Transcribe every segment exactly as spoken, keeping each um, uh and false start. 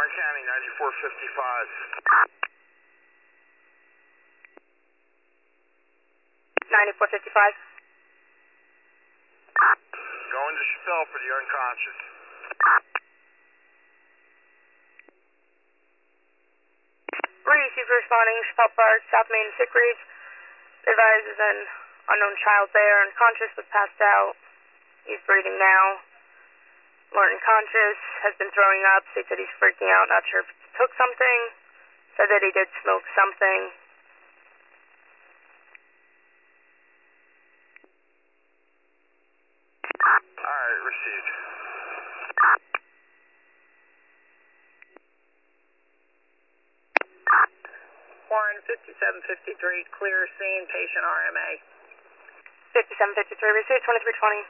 Warren County, ninety-four fifty-five. ninety-four fifty-five. Going to Chappelle for the unconscious. Reese is responding, Chappelle Park, South Main, Sick Reeds. Advises an unknown child there, unconscious, was passed out. He's breathing now. Learned unconscious, has been throwing up, states that he's freaking out, not sure if he took something. Said that he did smoke something. Alright, received. Warren, fifty-seven fifty-three, clear scene, patient R M A. fifty-seven fifty-three, received twenty-three twenty.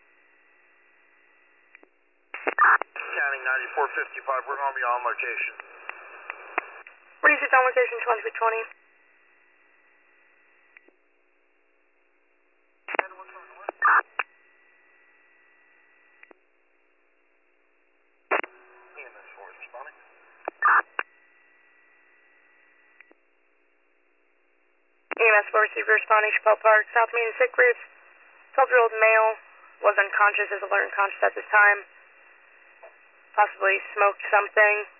County, ninety-four fifty-five, we're going to be on location. Received on location twenty-three twenty. E M S force responding. E M S four receiver responding, Chappelle Park, South Main, Sick Reeds. twelve-year-old male was unconscious, is alert unconscious at this time. Possibly smoked something.